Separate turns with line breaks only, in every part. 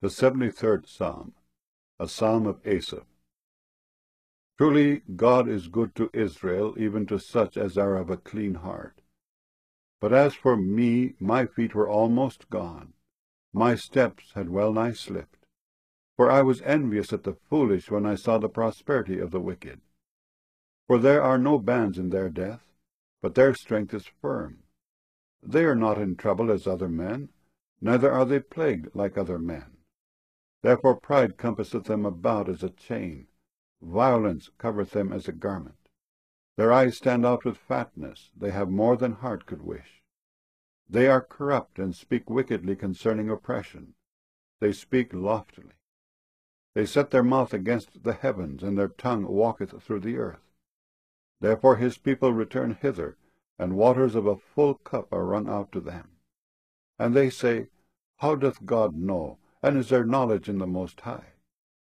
The 73rd Psalm, a psalm of Asaph. Truly God is good to Israel, even to such as are of a clean heart. But as for me, my feet were almost gone. My steps had well nigh slipped. For I was envious at the foolish when I saw the prosperity of the wicked. For there are no bands in their death, but their strength is firm. They are not in trouble as other men, neither are they plagued like other men. Therefore pride compasseth them about as a chain, violence covereth them as a garment. Their eyes stand out with fatness, they have more than heart could wish. They are corrupt, and speak wickedly concerning oppression. They speak loftily. They set their mouth against the heavens, and their tongue walketh through the earth. Therefore his people return hither, and waters of a full cup are run out to them. And they say, How doth God know? And is there knowledge in the Most High?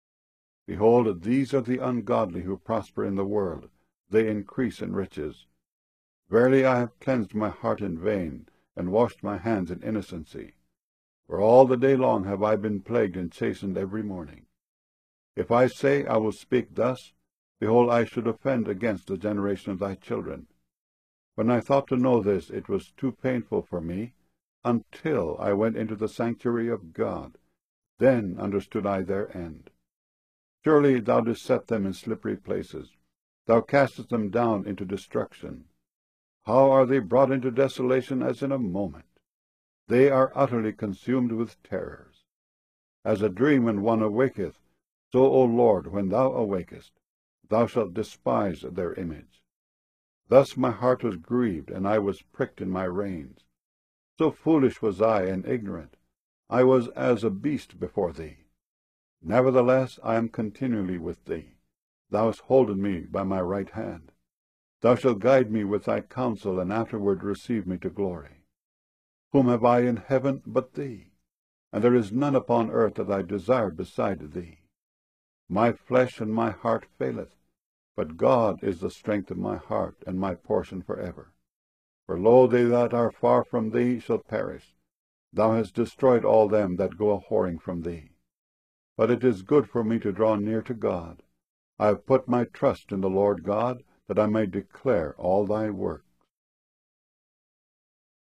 Behold, these are the ungodly who prosper in the world. They increase in riches. Verily I have cleansed my heart in vain, and washed my hands in innocency. For all the day long have I been plagued and chastened every morning. If I say, I will speak thus, behold, I should offend against the generation of thy children. When I thought to know this, it was too painful for me, until I went into the sanctuary of God. Then understood I their end. Surely thou didst set them in slippery places. Thou castest them down into destruction. How are they brought into desolation as in a moment? They are utterly consumed with terrors. As a dream when one awaketh, so, O Lord, when thou awakest, thou shalt despise their image. Thus my heart was grieved, and I was pricked in my reins. So foolish was I and ignorant. I was as a beast before thee. Nevertheless I am continually with thee. Thou hast holden me by my right hand. Thou shalt guide me with thy counsel, and afterward receive me to glory. Whom have I in heaven but thee? And there is none upon earth that I desire beside thee. My flesh and my heart faileth, but God is the strength of my heart, and my portion forever. For lo, they that are far from thee shall perish. Thou hast destroyed all them that go a-whoring from thee. But it is good for me to draw near to God. I have put my trust in the Lord God, that I may declare all thy works.